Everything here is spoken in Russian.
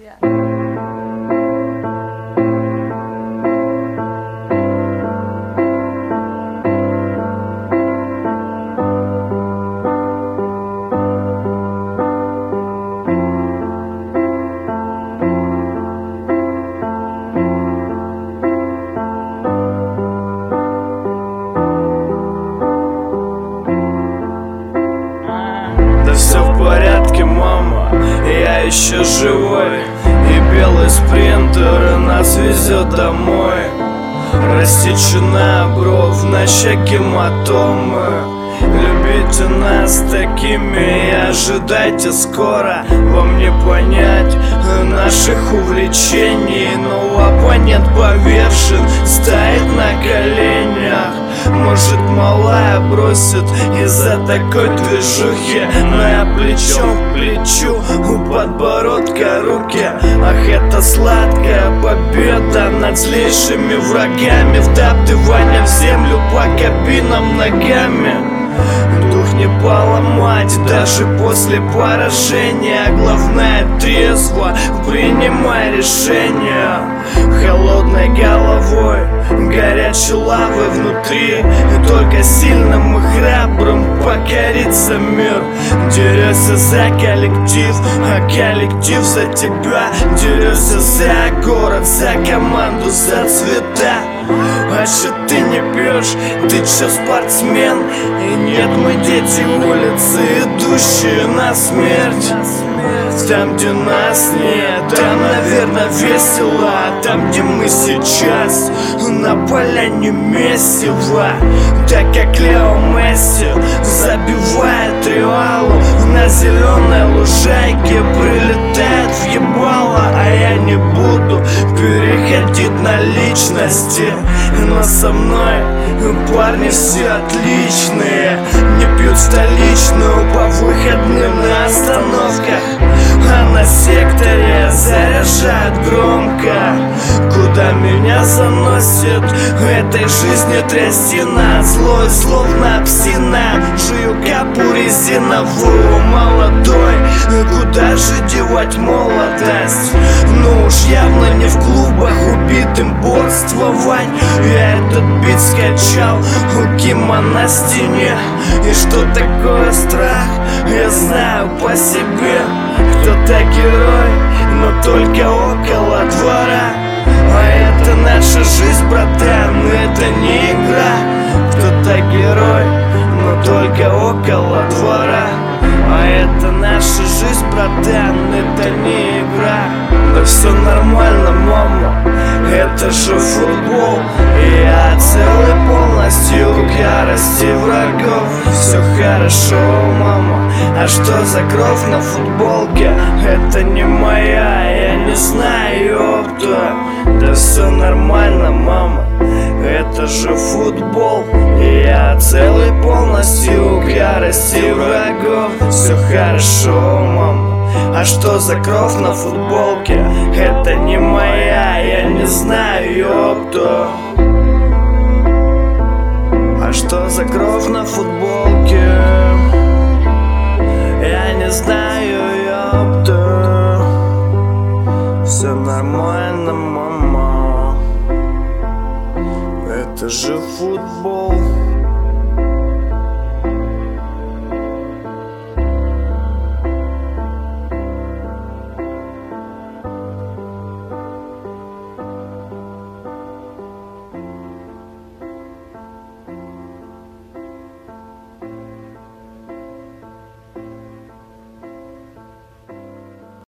Да все в порядке, мама, я еще живой. И белый спринтер нас везет домой. Рассечена бровь, на щеке гематомы. Любите нас такими и ожидайте скоро вам не понять наших увлечений. Но оппонент повержен, стоит на коленях. Может, малая бросит из-за такой движухи, но я плечом к плечу, у подбородка руки. Ах, это сладкая победа над злейшими врагами. Втаптывание в землю по кабинам ногами. Дух не поломать даже после поражения. Главное трезво принимай решения. Холодной головой, горячей лавой внутри. И только сильным и храбрым покорится мир. Дерешься за коллектив, а коллектив за тебя. Дерешься за город, за команду, за цвета. А чё ты не пьешь? Ты чё спортсмен? И нет, мы дети улицы, идущие на смерть. Там, где нас нет, там, наверное, весело. А там, где мы сейчас, на поляне месиво. Так как Лео Месси забивает Реалу, на зеленой лужайке прилетает в ебало. А я не буду переходить на личности. Но со мной парни все отличные. Не пьют столичную по выходным на остановках, а на секторе заряжают громко. Куда меня заносит этой жизни трясина. Злой, словно псина, жую капу резиновую. Молодой, куда же девать молодость? Ну уж явно не в клубах убитым борствовать. Я этот бит скачал у Кима на стене. И что такое страх, я знаю по себе. Кто-то герой, но только около двора. А это наша жизнь, братан, это не игра. Кто-то герой, но только около двора. А это наша жизнь, братан, это не игра. Да все нормально, мама, это же футбол. И я целый полностью к ярости врагов. Все хорошо, мама, а что за кровь на футболке? Это не моя, я не знаю, ёпта. Да все нормально, мама, это же футбол. И я целый полностью к ярости врагов. Все хорошо, мама, а что за кровь на футболке? Это не моя, я не знаю, ёпта. А что за кровь на футболке? Я не знаю, ёпта. Все нормально, мама, это же футбол.